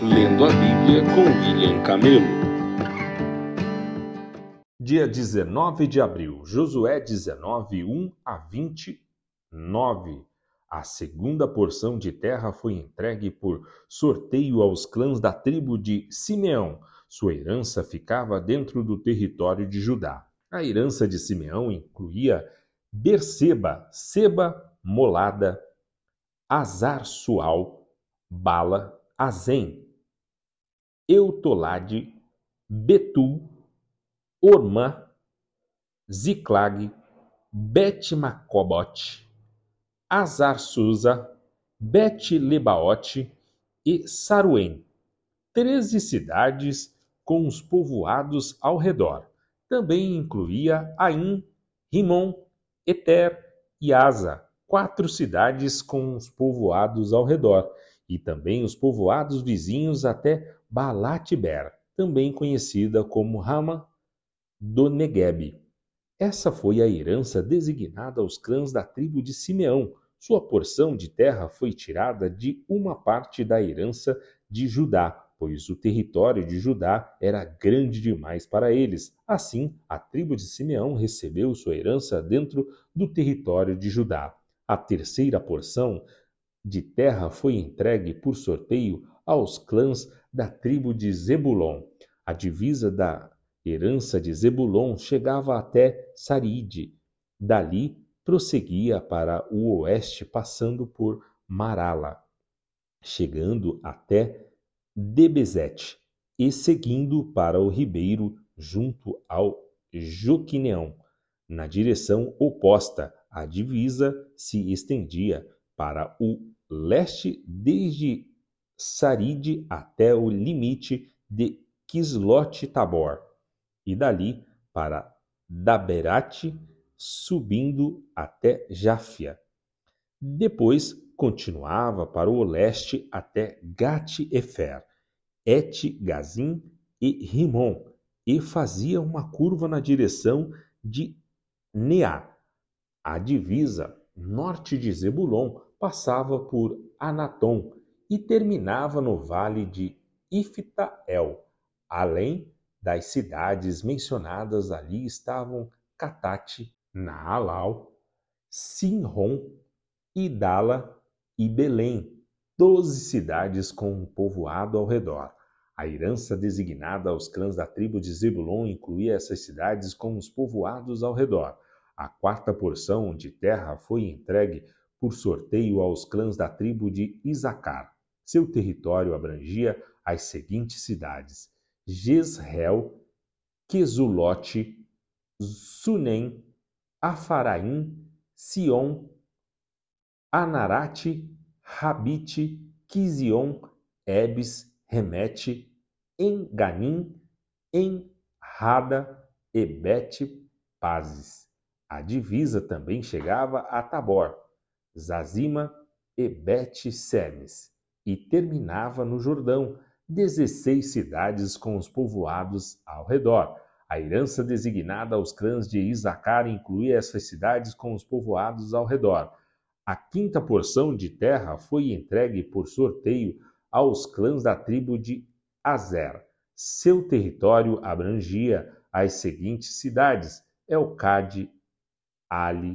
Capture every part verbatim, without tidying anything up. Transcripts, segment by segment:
Lendo a Bíblia com William Camelo. Dia dezenove de abril, Josué dezenove, um a vinte e nove. A segunda porção de terra foi entregue por sorteio aos clãs da tribo de Simeão. Sua herança ficava dentro do território de Judá. A herança de Simeão incluía Berseba, Seba, Molada, Azar-Sual, Bala, Azem, Eutolade, Betul, Ormá, Ziclag, Bet-Macobote, Azar-Susa, Bet-Lebaote e Saruém, treze cidades com os povoados ao redor. Também incluía Aim, Rimon, Eter e Asa, quatro cidades com os povoados ao redor, e também os povoados vizinhos até Balat-ber, também conhecida como Rama do Negueb. Essa foi a herança designada aos clãs da tribo de Simeão. Sua porção de terra foi tirada de uma parte da herança de Judá, pois o território de Judá era grande demais para eles. Assim, a tribo de Simeão recebeu sua herança dentro do território de Judá. A terceira porção de terra foi entregue por sorteio aos clãs da tribo de Zebulon. A divisa da herança de Zebulon chegava até Saride. Dali, prosseguia para o oeste, passando por Marala, chegando até Debezete e seguindo para o ribeiro junto ao Joquineão. Na direção oposta, a divisa se estendia para o leste desde Saride até o limite de Quislote-Tabor, e dali para Daberate, subindo até Jáfia. Depois continuava para o leste até Gat-Efer, Et-Gazim e Rimon, e fazia uma curva na direção de Neá. A divisa norte de Zebulon passava por Anatom e terminava no vale de Ifta-El. Além das cidades mencionadas ali estavam Catate, Naalal, Sinron, Idala e Belém, doze cidades com um povoado ao redor. A herança designada aos clãs da tribo de Zebulon incluía essas cidades com os povoados ao redor. A quarta porção de terra foi entregue por sorteio aos clãs da tribo de Isacar. Seu território abrangia as seguintes cidades: Jezreel, Quesulote, Sunem, Afaraim, Sion, Anarate, Rabite, Quizion, Ebes, Remete, Enganim, Enrada e Bet-Pazes. A divisa também chegava a Tabor, Zazima e Bet-Semes, e terminava no Jordão, dezesseis cidades com os povoados ao redor. A herança designada aos clãs de Isacar incluía essas cidades com os povoados ao redor. A quinta porção de terra foi entregue por sorteio aos clãs da tribo de Azer. Seu território abrangia as seguintes cidades: Elcade, Ali,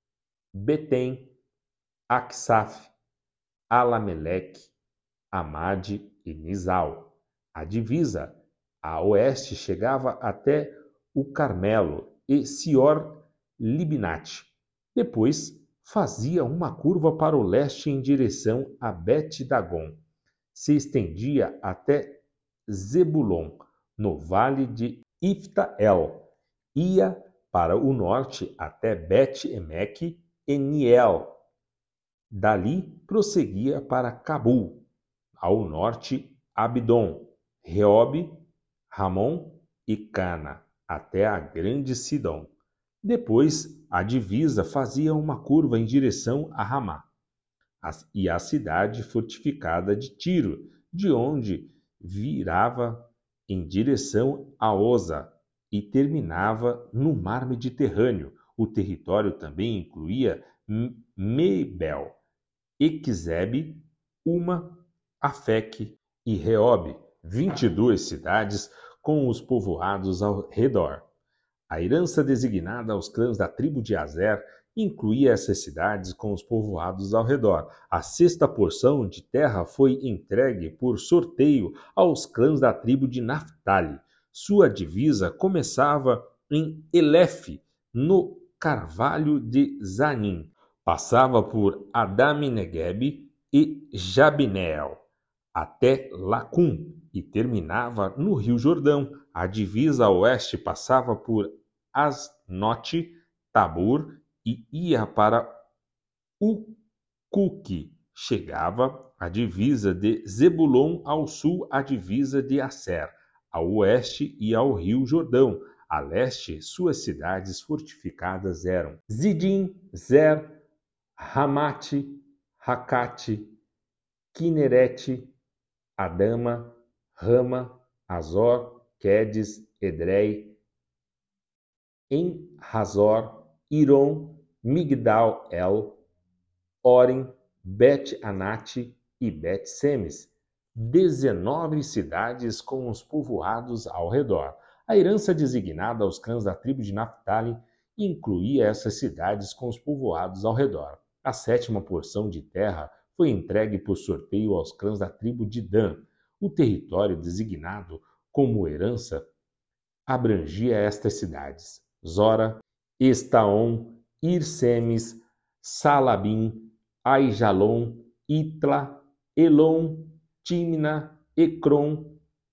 Betem, Aksaf, Alameleque, Amade e Nizal. A divisa a oeste chegava até o Carmelo e Sior-Libnate. Depois fazia uma curva para o leste em direção a Bet-Dagon. Se estendia até Zebulon, no vale de Ifta-El. Ia para o norte até Bet-Emeque e Niel. Dali prosseguia para Cabul, ao norte Abdon, Reobe, Ramon e Cana, até a grande Sidom. Depois, a divisa fazia uma curva em direção a Ramá e a cidade fortificada de Tiro, de onde virava em direção a Oza e terminava no mar Mediterrâneo. O território também incluía Mebel, Equizebe, Uma, Afec, e Reob, vinte e duas cidades com os povoados ao redor. A herança designada aos clãs da tribo de Azer incluía essas cidades com os povoados ao redor. A sexta porção de terra foi entregue por sorteio aos clãs da tribo de Naftali. Sua divisa começava em Elefe, no carvalho de Zanim. Passava por Adami-Negeb e Jabneel, até Lacum, e terminava no Rio Jordão. A divisa a oeste passava por Asnote, Tabor e ia para Ucuque. Chegava a divisa de Zebulon, ao sul a divisa de Asser, ao oeste e ao Rio Jordão. A leste, suas cidades fortificadas eram Zidim, Zer, Ramate, Racate, Quinerete, Adama, Rama, Azor, Quedes, Edrei, En-Hazor, Iron, Migdal-El, Orim, Bet-Anate e Bet-Semes. Dezenove cidades com os povoados ao redor. A herança designada aos clãs da tribo de Naftali incluía essas cidades com os povoados ao redor. A sétima porção de terra foi entregue por sorteio aos clãs da tribo de Dan. O território designado como herança abrangia estas cidades: Zora, Estaom, Irsemes, Salabim, Aijalon, Itla, Elon, Timna, Ecrom,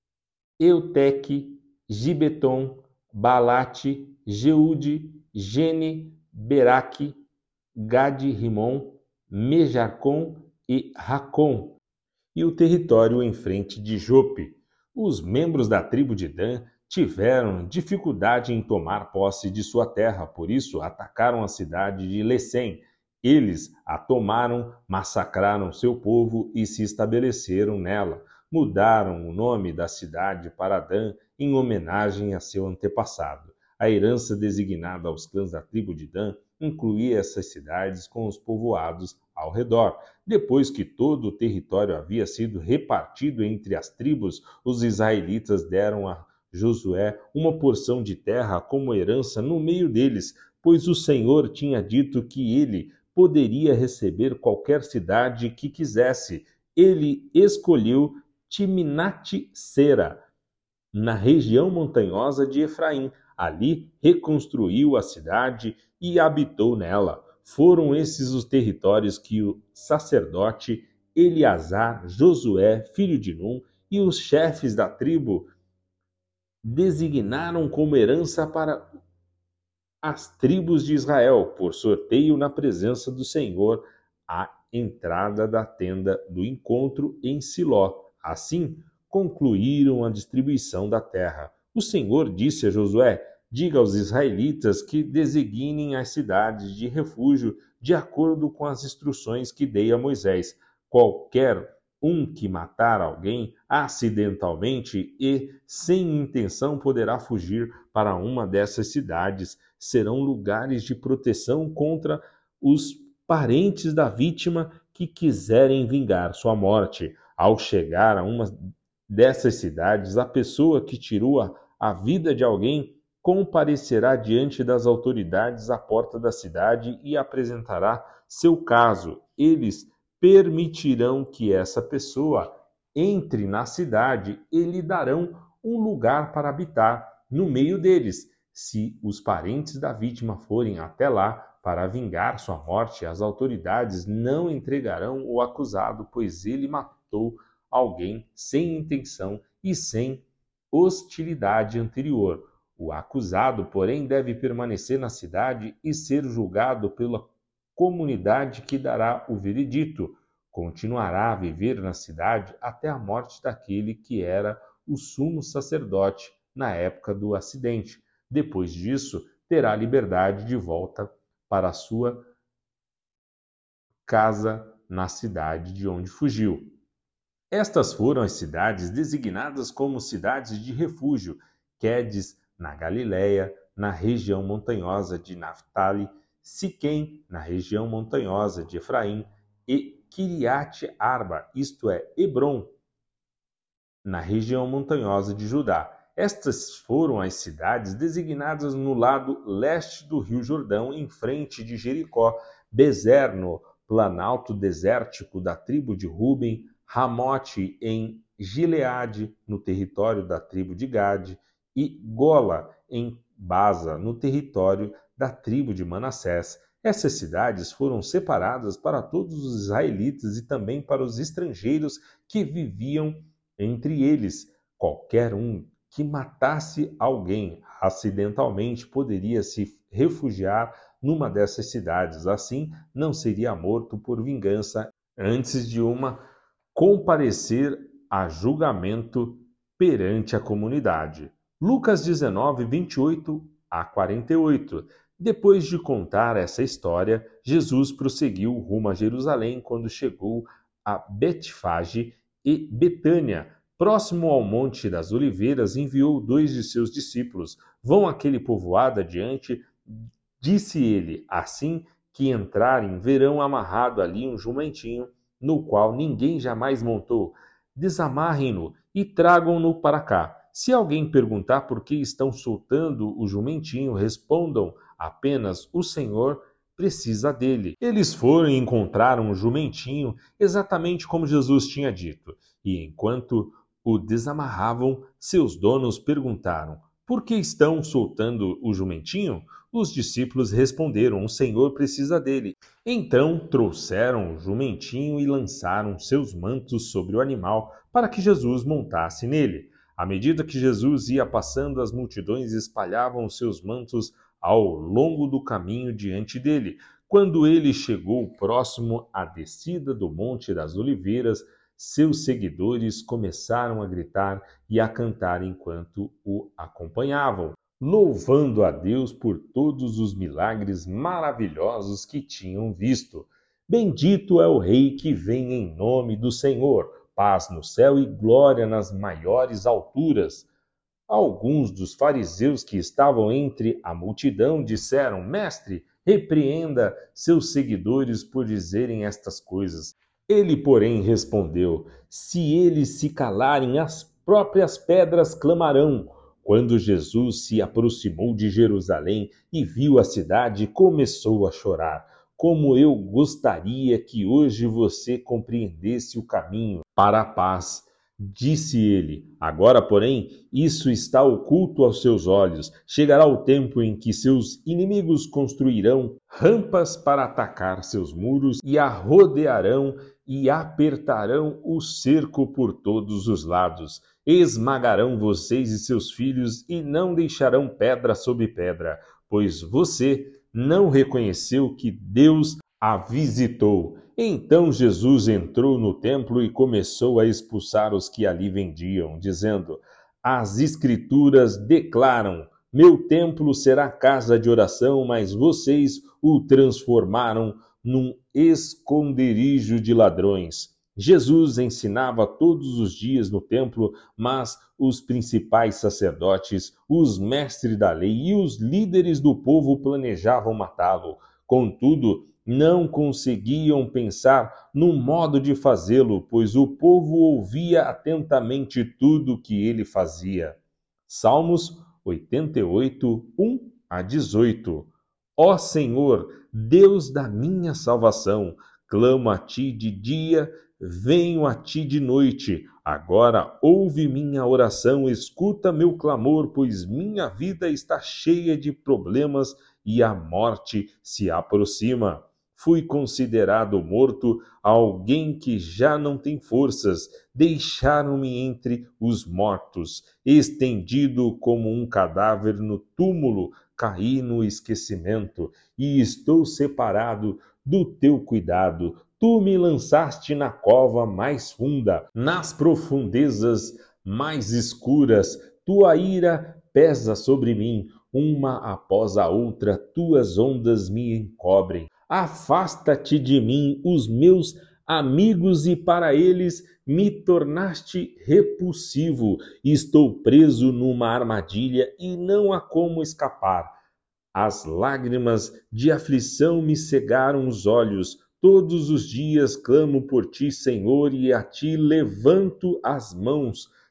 Euteque, Gibeton, Balate, Jeude, Gene, Beraque, Gade-Rimon, Mejarcom e Racom, e o território em frente de Jope. Os membros da tribo de Dan tiveram dificuldade em tomar posse de sua terra, por isso atacaram a cidade de Lesem. Eles a tomaram, massacraram seu povo e se estabeleceram nela. Mudaram o nome da cidade para Dan em homenagem a seu antepassado. A herança designada aos clãs da tribo de Dan incluía essas cidades com os povoados ao redor. Depois que todo o território havia sido repartido entre as tribos, os israelitas deram a Josué uma porção de terra como herança no meio deles, pois o Senhor tinha dito que ele poderia receber qualquer cidade que quisesse. Ele escolheu Timnat-Sera, na região montanhosa de Efraim. Ali reconstruiu a cidade e habitou nela. Foram esses os territórios que o sacerdote Eleazar, Josué, filho de Num, e os chefes da tribo designaram como herança para as tribos de Israel, por sorteio na presença do Senhor, à entrada da tenda do encontro em Siló. Assim, concluíram a distribuição da terra. O Senhor disse a Josué: diga aos israelitas que designem as cidades de refúgio de acordo com as instruções que dei a Moisés. Qualquer um que matar alguém acidentalmente e sem intenção poderá fugir para uma dessas cidades. Serão lugares de proteção contra os parentes da vítima que quiserem vingar sua morte. Ao chegar a uma dessas cidades, a pessoa que tirou a, a vida de alguém comparecerá diante das autoridades à porta da cidade e apresentará seu caso. Eles permitirão que essa pessoa entre na cidade e lhe darão um lugar para habitar no meio deles. Se os parentes da vítima forem até lá para vingar sua morte, as autoridades não entregarão o acusado, pois ele matou alguém sem intenção e sem hostilidade anterior. O acusado, porém, deve permanecer na cidade e ser julgado pela comunidade que dará o veredito. Continuará a viver na cidade até a morte daquele que era o sumo sacerdote na época do acidente. Depois disso, terá liberdade de volta para a sua casa na cidade de onde fugiu. Estas foram as cidades designadas como cidades de refúgio: Quedes, na Galiléia, na região montanhosa de Naftali, Siquém, na região montanhosa de Efraim, e Quiriate Arba, isto é, Hebrom, na região montanhosa de Judá. Estas foram as cidades designadas no lado leste do Rio Jordão, em frente de Jericó: Bezer, no planalto desértico da tribo de Ruben; Ramote em Gileade, no território da tribo de Gade; e Gola em Basa, no território da tribo de Manassés. Essas cidades foram separadas para todos os israelitas e também para os estrangeiros que viviam entre eles. Qualquer um que matasse alguém acidentalmente poderia se refugiar numa dessas cidades. Assim, não seria morto por vingança antes de uma comparecer a julgamento perante a comunidade. Lucas dezenove, vinte e oito a quarenta e oito. Depois de contar essa história, Jesus prosseguiu rumo a Jerusalém. Quando chegou a Betfage e Betânia, próximo ao Monte das Oliveiras, enviou dois de seus discípulos. Vão àquele povoado adiante, disse ele. Assim que entrarem, verão amarrado ali um jumentinho, no qual ninguém jamais montou. Desamarrem-no e tragam-no para cá. Se alguém perguntar por que estão soltando o jumentinho, respondam apenas: o Senhor precisa dele. Eles foram e encontraram o jumentinho exatamente como Jesus tinha dito. E enquanto o desamarravam, seus donos perguntaram: por que estão soltando o jumentinho? Os discípulos responderam: o Senhor precisa dele. Então trouxeram o jumentinho e lançaram seus mantos sobre o animal para que Jesus montasse nele. À medida que Jesus ia passando, as multidões espalhavam os seus mantos ao longo do caminho diante dele. Quando ele chegou próximo à descida do Monte das Oliveiras, seus seguidores começaram a gritar e a cantar enquanto o acompanhavam, louvando a Deus por todos os milagres maravilhosos que tinham visto. Bendito é o Rei que vem em nome do Senhor, paz no céu e glória nas maiores alturas. Alguns dos fariseus que estavam entre a multidão disseram: Mestre, repreenda seus seguidores por dizerem estas coisas. Ele, porém, respondeu: se eles se calarem, as próprias pedras clamarão. Quando Jesus se aproximou de Jerusalém e viu a cidade, começou a chorar. Como eu gostaria que hoje você compreendesse o caminho para a paz, disse ele. Agora, porém, isso está oculto aos seus olhos. Chegará o tempo em que seus inimigos construirão rampas para atacar seus muros e a rodearão e apertarão o cerco por todos os lados. Esmagarão vocês e seus filhos e não deixarão pedra sobre pedra, pois você não reconheceu que Deus a visitou. Então Jesus entrou no templo e começou a expulsar os que ali vendiam, dizendo: as Escrituras declaram: meu templo será casa de oração, mas vocês o transformaram num esconderijo de ladrões. Jesus ensinava todos os dias no templo, mas os principais sacerdotes, os mestres da lei e os líderes do povo planejavam matá-lo. Contudo, não conseguiam pensar no modo de fazê-lo, pois o povo ouvia atentamente tudo o que ele fazia. Salmos oitenta e oito, um a dezoito. Ó Senhor, Deus da minha salvação, clamo a ti de dia, venho a ti de noite. Agora ouve minha oração, escuta meu clamor, pois minha vida está cheia de problemas e a morte se aproxima. Fui considerado morto, alguém que já não tem forças. Deixaram-me entre os mortos, estendido como um cadáver no túmulo, caí no esquecimento e estou separado do teu cuidado. Tu me lançaste na cova mais funda, nas profundezas mais escuras. Tua ira pesa sobre mim, uma após a outra, tuas ondas me encobrem. Afasta-te de mim, os meus amigos, e para eles me tornaste repulsivo. Estou preso numa armadilha e não há como escapar. As lágrimas de aflição me cegaram os olhos. Todos os dias clamo por ti, Senhor, e a ti levanto as mãos.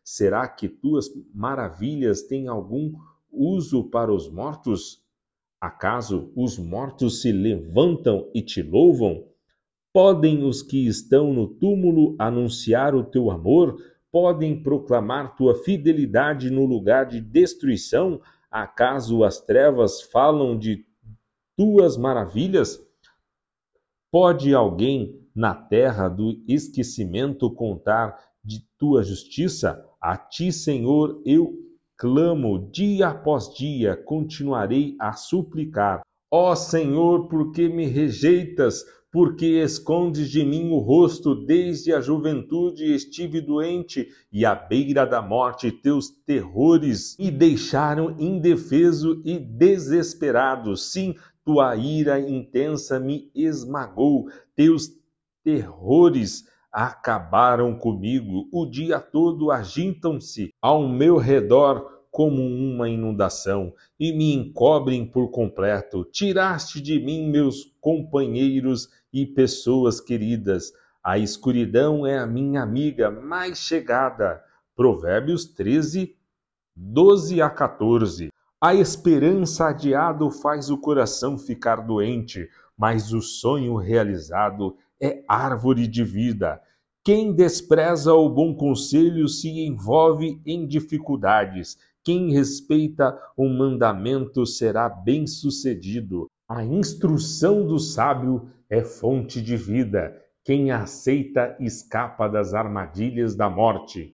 Será que tuas maravilhas têm algum uso para os mortos? Acaso os mortos se levantam e te louvam? Podem os que estão no túmulo anunciar o teu amor? Podem proclamar tua fidelidade no lugar de destruição? Acaso as trevas falam de tuas maravilhas? Pode alguém na terra do esquecimento contar de tua justiça? A ti, Senhor, eu clamo dia após dia, continuarei a suplicar. Ó Senhor, por que me rejeitas? Por que escondes de mim o rosto? Desde a juventude estive doente e à beira da morte teus terrores me deixaram indefeso e desesperado. Sim, tua ira intensa me esmagou, teus terrores acabaram comigo. O dia todo agitam-se ao meu redor como uma inundação e me encobrem por completo. Tiraste de mim meus companheiros e pessoas queridas. A escuridão é a minha amiga mais chegada. Provérbios treze, doze a quatorze. A esperança adiada faz o coração ficar doente, mas o sonho realizado é árvore de vida. Quem despreza o bom conselho se envolve em dificuldades. Quem respeita o mandamento será bem-sucedido. A instrução do sábio é fonte de vida. Quem a aceita escapa das armadilhas da morte.